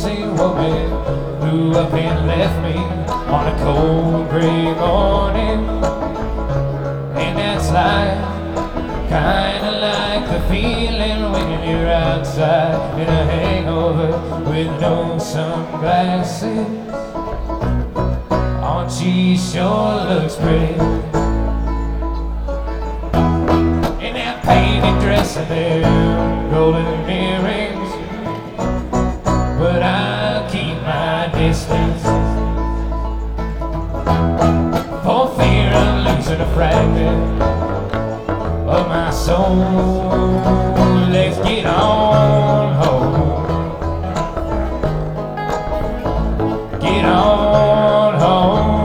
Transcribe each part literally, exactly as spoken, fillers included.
same woman who up and left me on a cold gray morning. And that's like, kinda like the feeling when you're outside in a hangover with no sunglasses. Oh, she sure looks pretty in that painted dress and them golden earrings, but I'll keep my distance for fear of losing a fragment of my soul. Let's get on home. Get on home.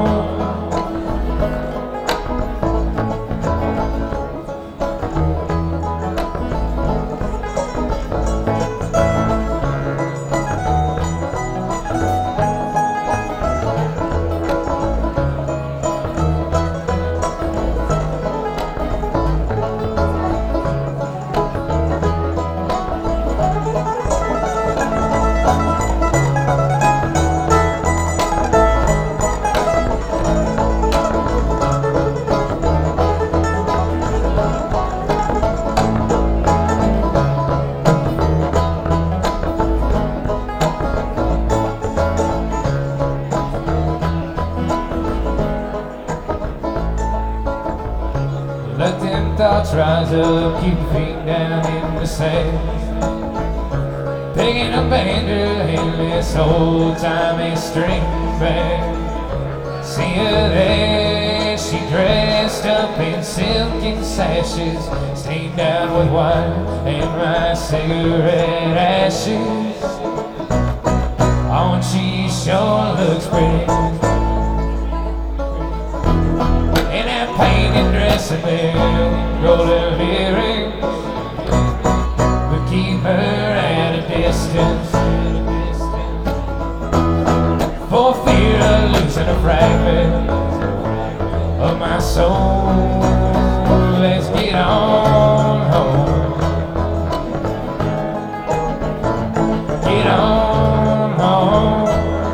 Let them thoughts rise up, keep your feet down in the sand. Picking up banjo in this old-timey string band. See her there, she dressed up in silk and sashes, stained out with wine and my cigarette ashes. Oh, and she sure looks pretty in that painted dress and them golden earrings, but keep her at a distance for fear of losing a fragment of my soul. Let's get on home. Get on home.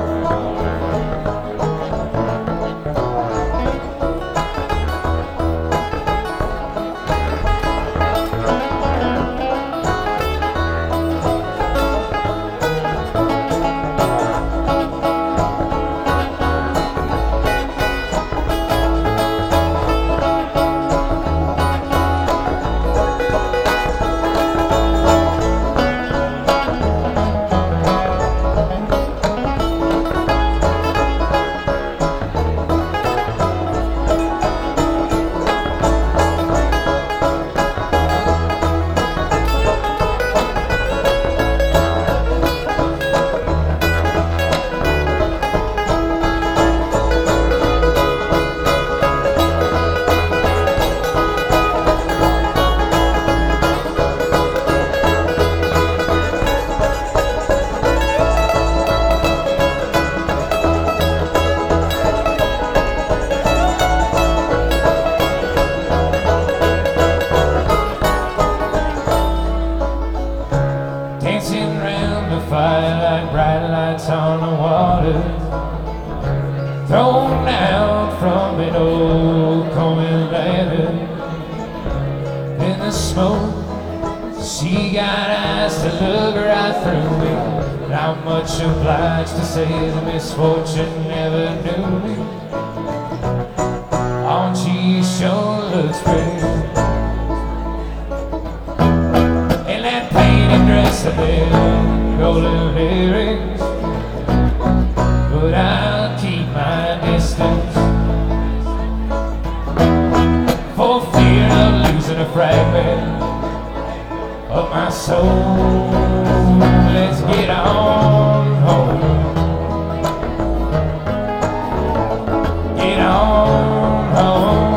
Dancing round the fire like bright lights on the water, thrown out from an old combing ladder. In the smoke, she got eyes to look right through me, but I'm much obliged to say the misfortune never knew me. Oh, she sure looks pretty in that painted dress and them golden earrings, but I'll keep my distance for fear of losing a fragment of my soul. Let's get on home. Get on home.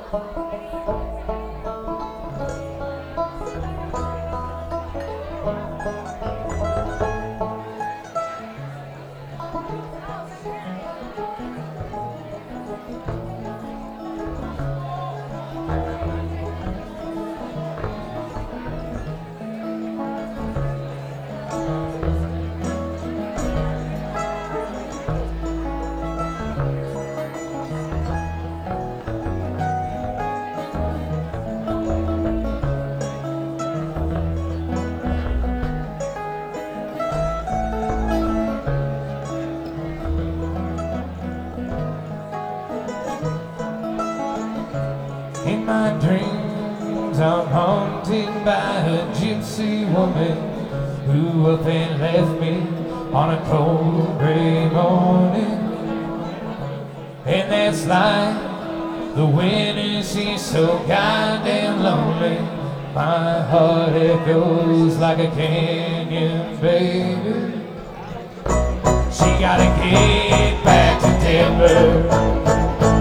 In my dreams I'm haunted by a gypsy woman who up and left me on a cold gray morning. And that's like the winter, she's so goddamn lonely. My heart echoes like a canyon, baby. She gotta get back to Denver.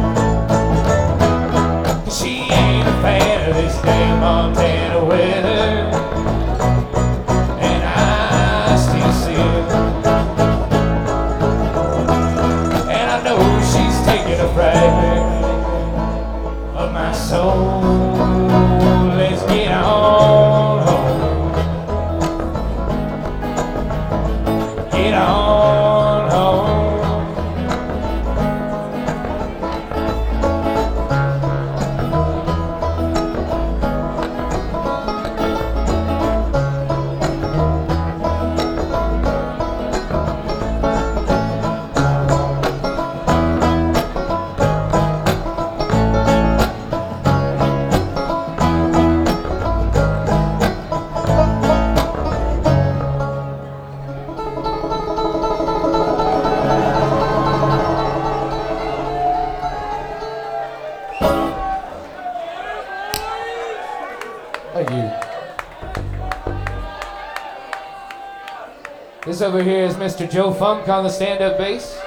She ain't a fan of this damn Montana weather, and I still see her. And I know she's taking a fragment of my soul. Let's get on home. Get on home. Thank you. This over here is Mister Joe Funk on the stand-up bass.